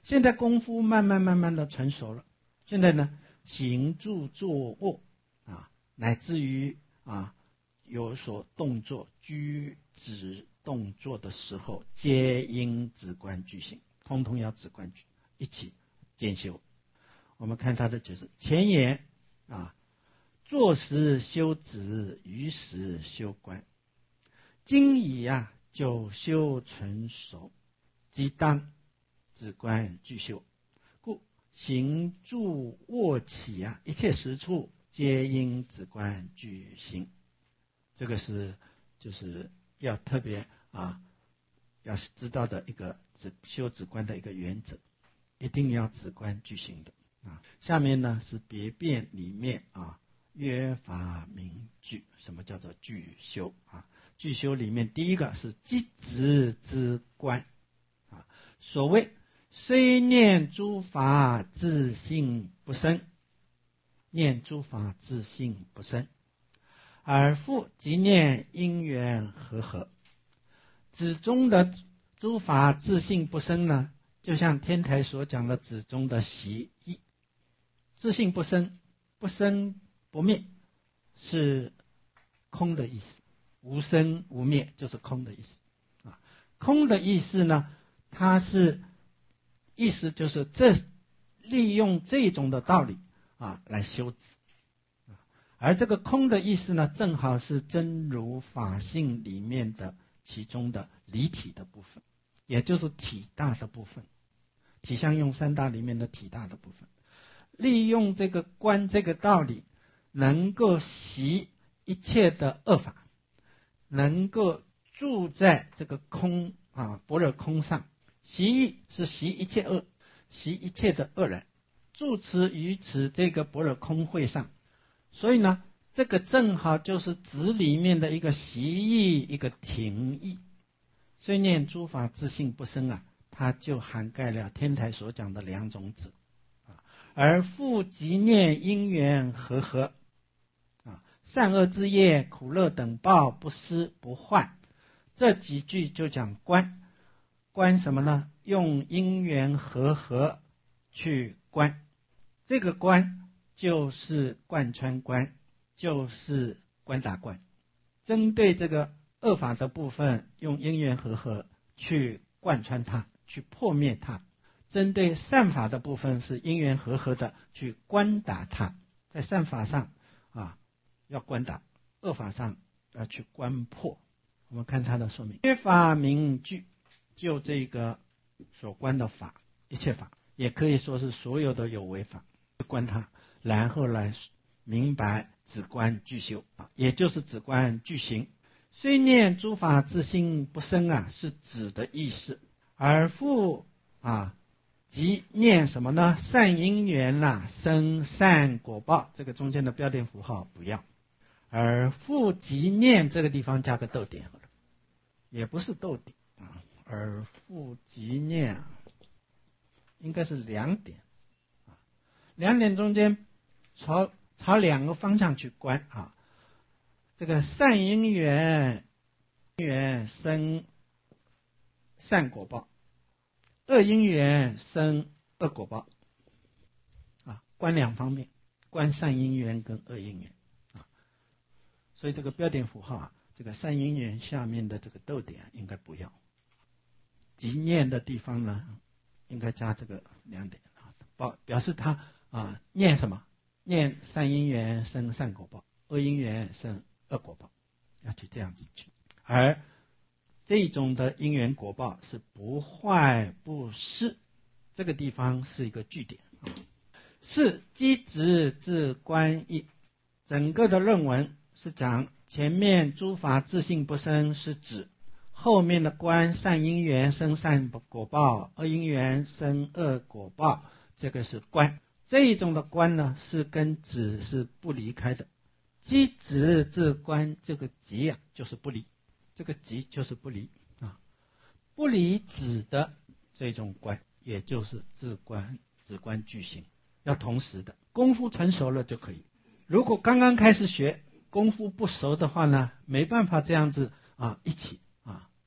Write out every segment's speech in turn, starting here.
现在功夫慢慢的成熟了，现在呢，行住坐卧啊，乃至于有所动作、居止动作的时候，皆应止观具行，通通要止观一起兼修。我们看他的解释，前言坐时修止，于时修观。今以久修成熟，即当止观具修。故行住卧起一切时处，皆应止观具行。这个就是要特别要知道的一个修止观的一个原则，一定要止观具行的下面呢是别辩里面约法明具。什么叫做具修具修里面第一个是即止之观所谓虽念诸法自性不生，念诸法自性不生，而复即念因缘和合。止中的诸法自性不生呢，就像天台所讲的止中的习义，自性不生，不生不灭，是空的意思。无生无灭就是空的意思空的意思呢，它是意思就是利用这种的道理来修止而这个空的意思呢，正好是真如法性里面的其中的离体的部分，也就是体大的部分，体相用三大里面的体大的部分，利用这个观这个道理，能够习一切的恶法，能够住在这个空般若空上。习义是习一切恶，习一切的恶人，住持于此这个般若空慧上。所以呢，这个正好就是止里面的一个习义，一个停义。虽念诸法自性不生它就涵盖了天台所讲的两种止而复即念因缘和合善恶之业、苦乐等报不失不坏。这几句就讲观，观什么呢？用因缘和合去观，这个观就是贯穿观，就是观打观。针对这个恶法的部分，用因缘和合去贯穿它，去破灭它；针对善法的部分，是因缘和合的去观打它。在善法上要观打，恶法上要去观破。我们看它的说明，约法明具，就这个所观的法，一切法，也可以说是所有的有为法，观它，然后来明白止观具修也就是止观具行。虽念诸法自性不生是止的意思，而复即念什么呢？善因缘生善果报。这个中间的标点符号不要，而复即念这个地方加个逗点，也不是逗点而复即念应该是两点两点中间朝两个方向去观这个善因缘生善果报，恶因缘生恶果报观两方面，观善因缘跟恶因缘所以这个标点符号这个善因缘下面的这个逗点应该不要，即念的地方呢应该加这个两点表示他念什么？念善因缘生善果报，恶因缘生恶果报，要去这样子去。而这种的因缘果报是不坏不失，这个地方是一个句点是机直自观义。整个的论文是讲前面诸法自性不生是指，后面的观善因缘生善果报，恶因缘生恶果报，这个是观。这一种的观呢，是跟止是不离开的。机直自观，这个即就是不离，这个即就是不离不离止的这种观，也就是止观具行，要同时的。功夫成熟了就可以。如果刚刚开始学，功夫不熟的话呢，没办法这样子一起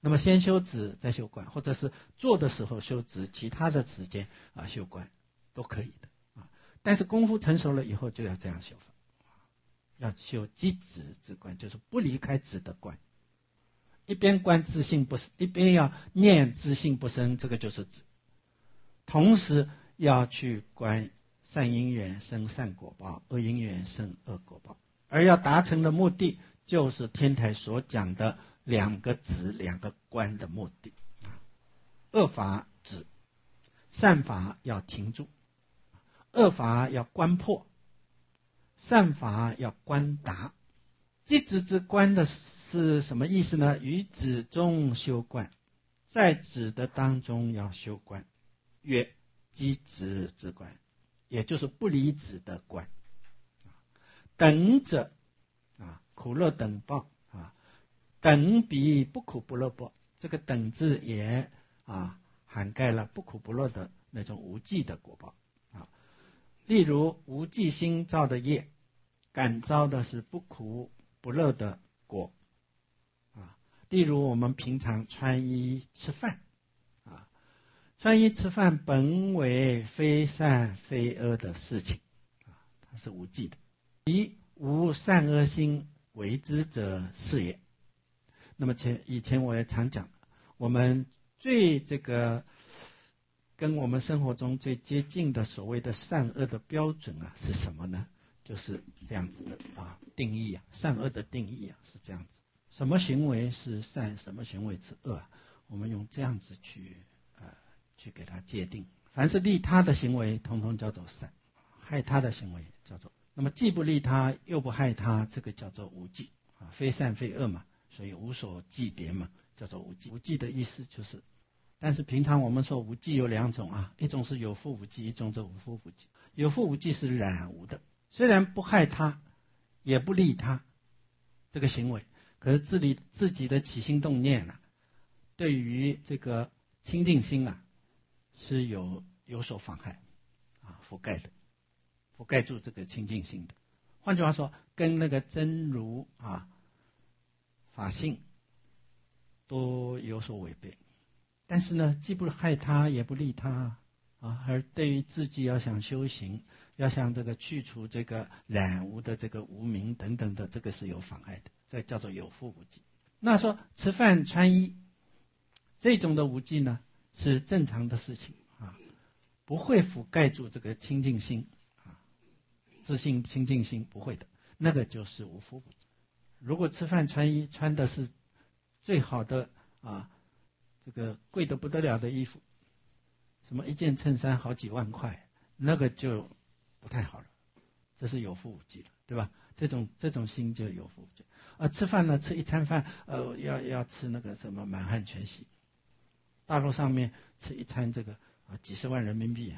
那么先修止再修观，或者是做的时候修止，其他的时间修观都可以的啊。但是功夫成熟了以后就要这样修法，要修即止之观，就是不离开止的观。一边观自性不生，一边要念自性不生，这个就是止。同时要去观善因缘生善果报，恶因缘生恶果报，而要达成的目的就是天台所讲的两个止两个观的目的。恶法止，善法要停住，恶法要观破，善法要观达。即止之观的是什么意思呢？于止中修观，在止的当中要修观，曰即止之观，也就是不离止的观。等者苦乐等报等比不苦不乐报，这个等字也涵盖了不苦不乐的那种无记的果报例如无记心造的业，感召的是不苦不乐的果例如我们平常穿衣吃饭穿衣吃饭本为非善非恶的事情它是无记的，以无善恶心为之者是也。那么以前我也常讲，我们最跟我们生活中最接近的所谓的善恶的标准是什么呢？就是这样子的定义善恶的定义是这样子，什么行为是善，什么行为是恶我们用这样子去给它界定。凡是利他的行为统统叫做善，害他的行为叫做，那么既不利他又不害他，这个叫做无记非善非恶嘛，所以无所忌惮嘛，叫做无忌。无忌的意思就是，但是平常我们说无忌有两种一种是有覆无忌，一种是无覆无忌。有覆无忌是染无的，虽然不害他也不利他这个行为，可是自己的起心动念对于这个清净心是有所妨害覆盖的，覆盖住这个清净心的。换句话说，跟那个真如法性都有所违背，但是呢，既不害他也不利他而对于自己要想修行，要想这个去除这个染污的这个无明等等的，这个是有妨碍的，这叫做有覆无忌。那说吃饭穿衣这种的无忌呢，是正常的事情不会覆盖住这个清净心自性清净心，不会的，那个就是无覆无忌。如果吃饭穿衣穿的是最好的这个贵得不得了的衣服，什么一件衬衫好几万块，那个就不太好了，这是有覆无忌了，对吧？这种心就有覆无忌。吃饭呢，吃一餐饭要吃那个什么满汉全席，大陆上面吃一餐这个几十万人民币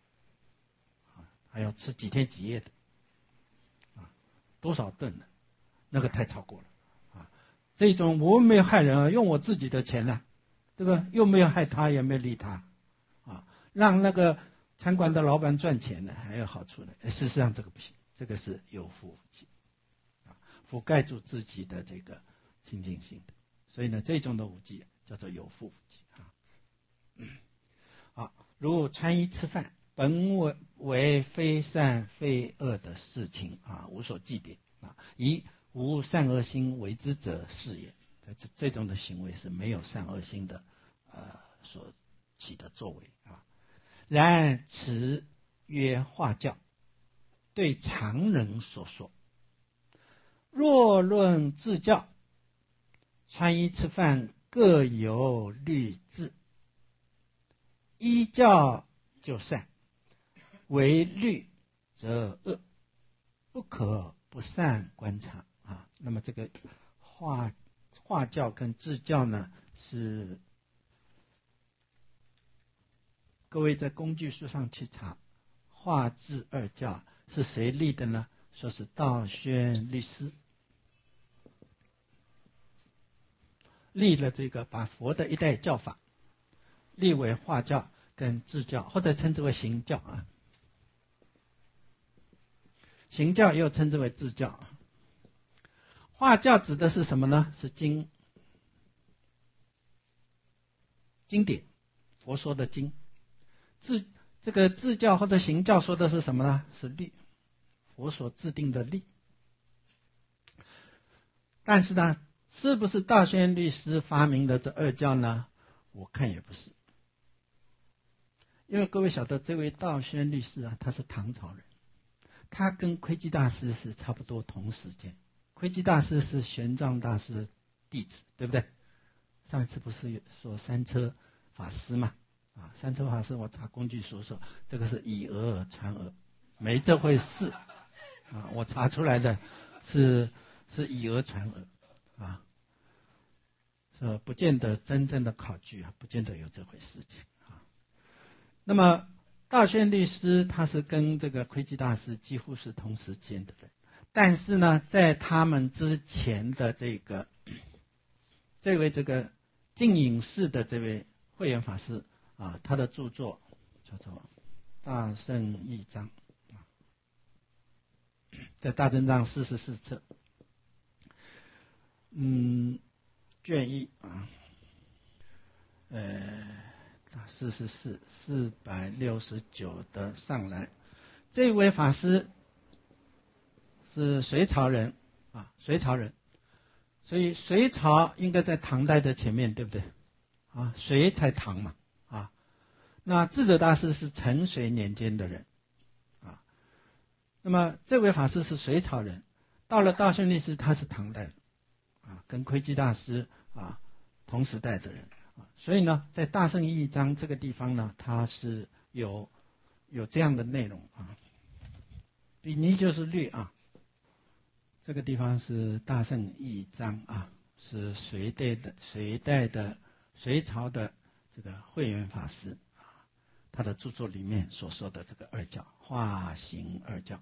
还要吃几天几夜的多少顿呢？那个太超过了这种我没有害人用我自己的钱对吧？又没有害他，也没有利他让那个餐馆的老板赚钱呢，还有好处呢。事实上这个不行，这个是有覆无忌覆盖住自己的这个清净心的，所以呢，这种的无忌叫做有覆无忌如穿衣吃饭本为非善非恶的事情无所忌惮以无善恶心为之者是也。这种的行为是没有善恶心的所起的作为然此曰化教，对常人所说。若论自教，穿衣吃饭各有律制，依教就善，违律则恶，不可不善观察那么这个化教跟自教呢，是各位在工具书上去查，化自二教是谁立的呢？说是道宣律师立了这个，把佛的一代教法立为化教跟自教，或者称之为行教行教又称之为自教。化教指的是什么呢？是经。 经典，佛说的经。这个自教或者行教说的是什么呢？是律，佛所制定的律。但是呢，是不是道宣律师发明的这二教呢？我看也不是。因为各位晓得，这位道宣律师啊，他是唐朝人，他跟窥基大师是差不多同时间。窥基大师是玄奘大师的弟子，对不对？上一次不是说三车法师嘛？三车法师我查工具书说，这个是以讹传讹，没这回事我查出来的是以讹传讹不见得真正的考据不见得有这回事情那么道宣律师他是跟这个窥基大师几乎是同时间的人，但是呢，在他们之前的这位净隐寺的这位慧远法师他的著作叫做《大圣义章》，在大正藏44册，卷一44 469的上来，这位法师是隋朝人所以隋朝应该在唐代的前面，对不对？隋才唐嘛那智者大师是陈隋年间的人那么这位法师是隋朝人，到了道宣律师他是唐代跟窥基大师同时代的人所以呢，在大圣义章这个地方呢，它是有这样的内容比尼就是律这个地方是大圣义章是隋朝的这个慧远法师他的著作里面所说的这个二教，化行二教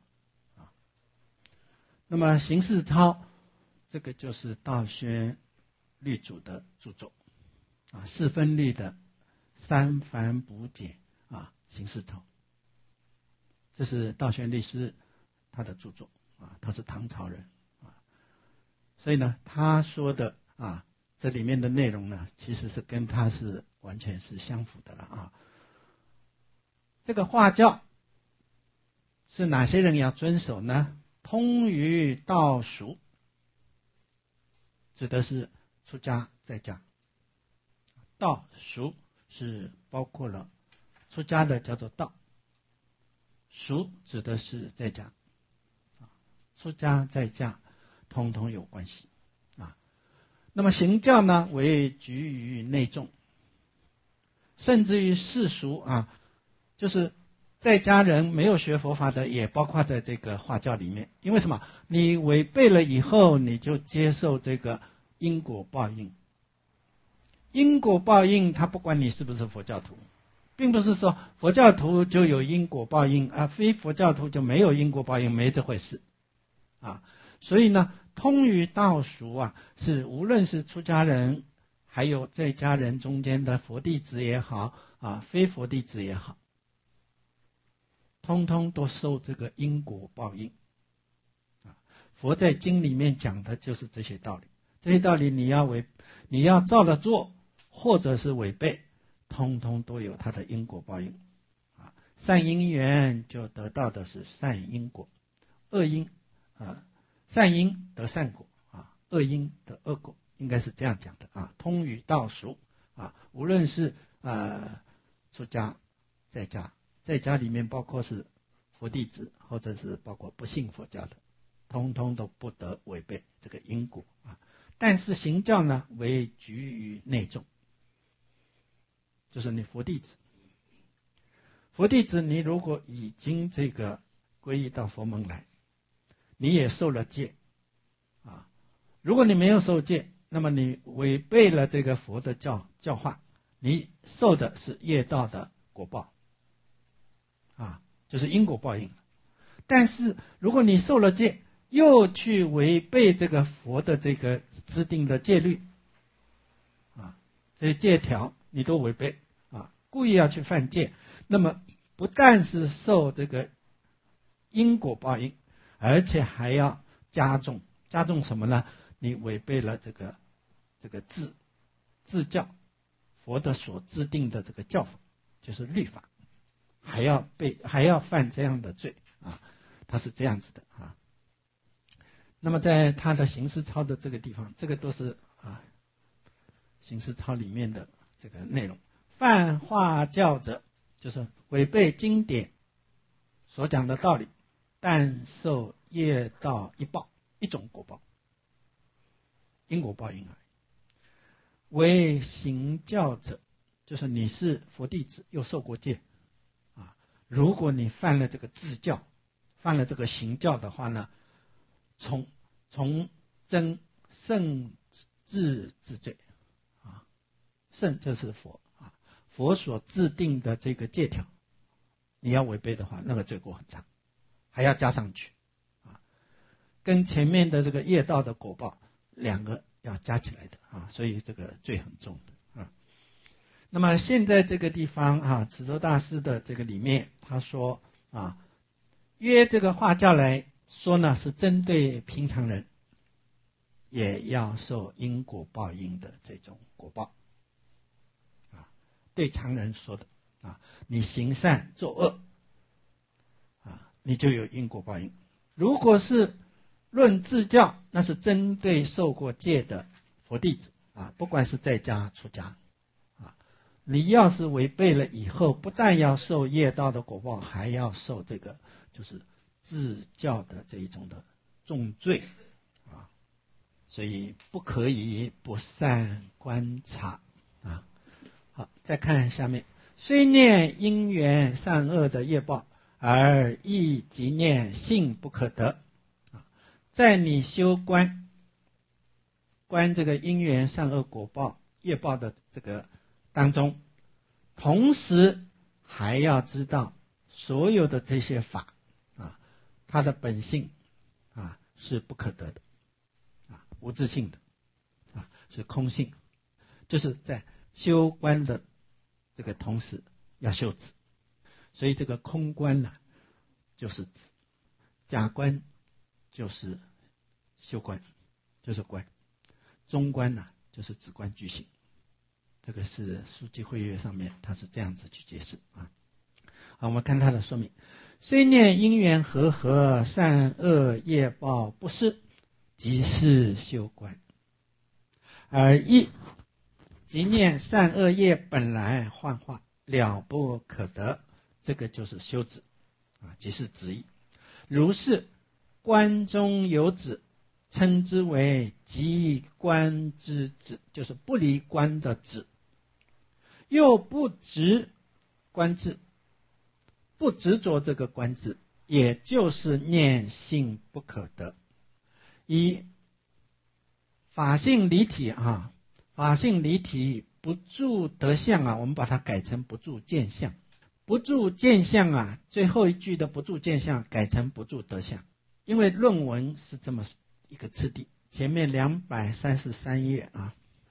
那么行事抄这个就是道宣律主的著作四分律的三繁补解行事抄，这是道宣律师他的著作他是唐朝人所以呢，他说的这里面的内容呢，其实是跟他是完全是相符的了这个化教是哪些人要遵守呢？通于道俗，指的是出家在家。道俗是包括了出家的叫做道，俗指的是在家出家在家通通有关系那么行教呢，为居于内众，甚至于世俗就是在家人没有学佛法的，也包括在这个化教里面。因为什么？你违背了以后，你就接受这个因果报应。因果报应，它不管你是不是佛教徒，并不是说佛教徒就有因果报应非佛教徒就没有因果报应，没这回事所以呢，通于道俗是无论是出家人，还有在家人中间的佛弟子也好非佛弟子也好，通通都受这个因果报应佛在经里面讲的就是这些道理。这些道理你要照着做，或者是违背，通通都有它的因果报应善因缘就得到的是善因果，恶因善因得善果恶因得恶果，应该是这样讲的通于道俗无论是出家在家，在家里面包括是佛弟子，或者是包括不信佛教的，通通都不得违背这个因果但是行教呢，为居于内众，就是你佛弟子。佛弟子，你如果已经这个皈依到佛门来，你也受了戒如果你没有受戒，那么你违背了这个佛的教化，你受的是业道的果报就是因果报应。但是如果你受了戒，又去违背这个佛的这个制定的戒律这些戒条你都违背故意要去犯戒，那么不但是受这个因果报应，而且还要加重什么呢？你违背了这个自教佛的所制定的这个教法，就是律法，还要犯这样的罪啊，他是这样子的啊。那么在他的行思操的这个地方，这个都是行思操里面的这个内容。犯化教者，就是违背经典所讲的道理，但受业道一报，一种果报，因果报应而已。为行教者，就是你是佛弟子又受过戒啊，如果你犯了这个自教，犯了这个行教的话呢，从增圣智之罪啊，圣就是佛啊，佛所制定的这个戒条，你要违背的话，那个罪过很大，还要加上去啊，跟前面的这个业道的果报两个要加起来的啊，所以这个罪很重的啊。那么现在这个地方啊，慈州大师的这个里面，他说啊，约这个化教来说呢，是针对平常人也要受因果报应的这种果报啊，对常人说的啊，你行善作恶啊，你就有因果报应。如果是论自教，那是针对受过戒的佛弟子啊，不管是在家出家啊，你要是违背了以后，不但要受业道的果报，还要受这个就是自教的这一种的重罪啊，所以不可以不善观察啊。好，再看下面，虽念因缘善恶的业报，而亦即念性不可得。在你修观这个因缘善恶果报业报的这个当中，同时还要知道所有的这些法啊，它的本性啊是不可得的啊，无自性的啊，是空性，就是在修观的这个同时要修止，所以这个空观呢就是止，假观就是修观，就是观，中观呢就是止观具性。这个是书记会约上面他是这样子去解释啊。好，我们看他的说明，虽念因缘和合善恶业报不是，即是修观，而亦即念善恶业本来幻化，了不可得，这个就是修止啊，即是止意。如是观中有止，称之为即观之止，就是不离观的止，又不执观智，不执着这个观智，也就是念性不可得。以法性离体啊，法性离体不住得相啊，我们把它改成不住见相。不住见相啊，最后一句的不住见相改成不住得相，因为论文是这么一个次第。前面233页啊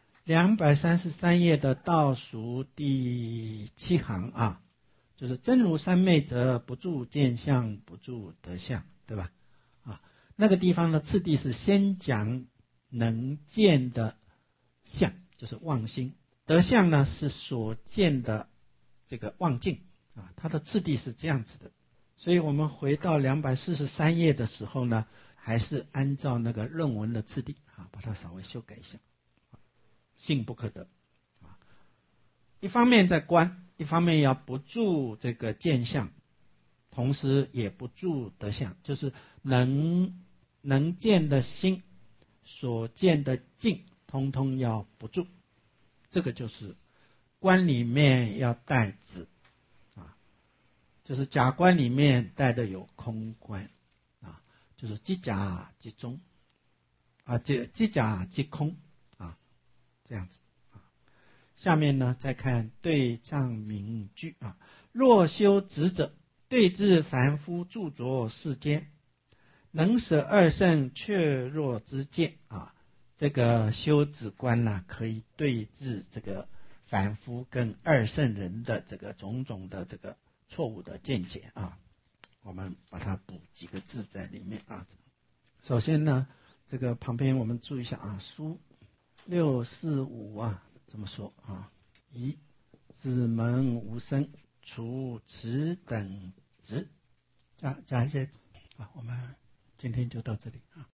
，233页的倒数第7行啊，就是真如三昧者，不住见相，不住得相，对吧？啊，那个地方的次第是先讲能见的相，就是妄心；得相呢是所见的这个妄境啊，它的次第是这样子的。所以我们回到243页的时候呢，还是按照那个论文的次第啊，把它稍微修改一下。性不可得啊，一方面在观，一方面要不住这个见相，同时也不住得相，就是能见的心，所见的境，通通要不住。这个就是观里面要带止啊，就是假观里面带的有空观啊，就是即假即中啊，即假即空啊，这样子啊。下面呢，再看对仗名句啊，若修止者，对治凡夫著着世间，能舍二圣却若之见啊。这个修止观呢，可以对治这个凡夫跟二圣人的这个种种的这个错误的见解啊。我们把它补几个字在里面啊。首先呢，这个旁边我们注意一下啊，书645啊，这么说啊， 以子门无生，除此等职。加一些啊，我们今天就到这里啊。